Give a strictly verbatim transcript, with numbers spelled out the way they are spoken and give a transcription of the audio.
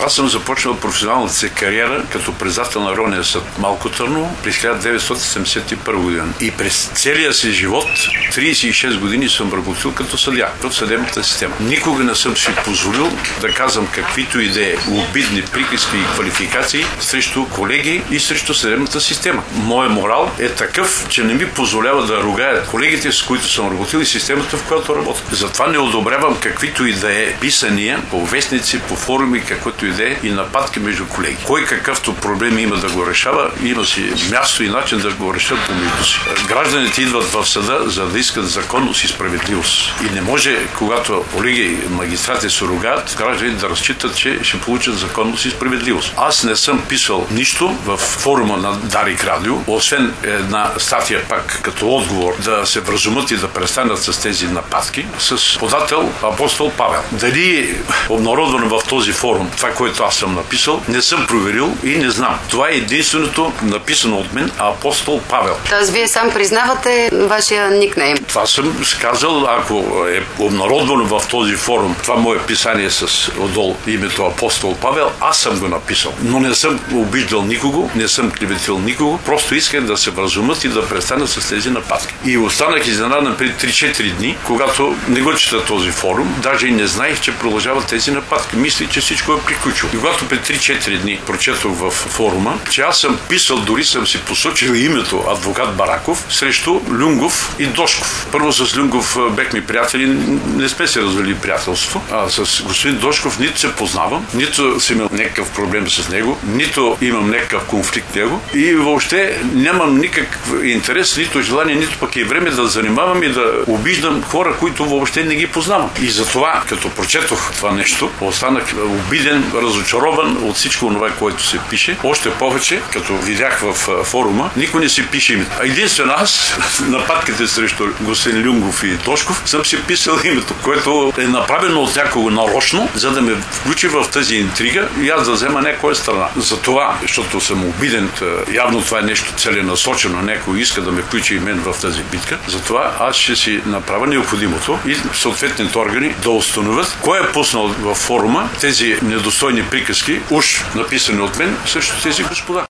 Аз съм започнал професионалната си кариера като председател на Районния съд Малко Търново през хиляда деветстотин седемдесет и първа година. И през целия си живот, тридесет и шест години, съм работил като съдия в съдебната система. Никога не съм си позволил да казвам каквито идеи, обидни приказки и квалификации срещу колеги и срещу съдебната система. Моят морал е такъв, че не ми позволява да ругая колегите, с които съм работил и системата, в която работя. Затова не одобрявам каквито и да е писания по вестници, по форуми, каквото и да е и нападки между колеги. Кой какъвто проблем има да го решава, има си място и начин да го решат помежду си. Гражданите идват в съда, за да искат законност и справедливост. И не може, когато колеги, магистрати се ругаят, гражданите да разчитат, че ще получат законност и справедливост. Аз не съм писал нищо в форума на Дарик Радио, освен една статия пак като отговор да се вразумат и да престанат с тези нападки, с подател апостол Павел. Дали обнародвано в този форум това, което аз съм написал, не съм проверил и не знам. Това е единственото написано от мен апостол Павел. Тоест вие сам признавате вашия никнейм? Това съм сказал, ако е обнародвано в този форум това мое писание с отдолу името апостол Павел, аз съм го написал. Но не съм обиждал никого, не съм клеветил никого, просто искам да се вразумат и да престанат с тези нападки. И останах изненадан преди три-четири дни, когато не го чета този форум, даже и не знаех, че продължават тези нападки. Мислих, че всичко е приключило. И когато преди три-четири дни прочетох в форума, че аз съм писал, дори съм си посочил името адвокат Бараков срещу Люнгов и Дошков. Първо с Люнгов бехме приятели, не сме се развели приятелство, а с господин Дошков нито се познавам, нито съм имал някакъв проблем с него, нито имам някакъв конфликт с него и въобще нямам никакъв интерес, нито желание, нито пък и време да занимавам и да обиждам хора, които въобще не ги познавам. И затова, като прочетох това нещо, останах обиден, разочарован от всичко това, което се пише. Още повече, като видях в форума, никой не си пише името. А единствено аз, нападките срещу господин Люнгов и Дошков, съм си писал името, което е направено от някого нарочно, за да ме включи в тази интрига и аз да взема някоя страна. Затова, защото съм обиден, явно това е нещо целенасочено, някой иска да ме включи и мен в тази битка, затова аз ще си направя необходимото и съответните органи да установят кой е пуснал във форума тези недостойни приказки, уж написани от мен, също тези господа.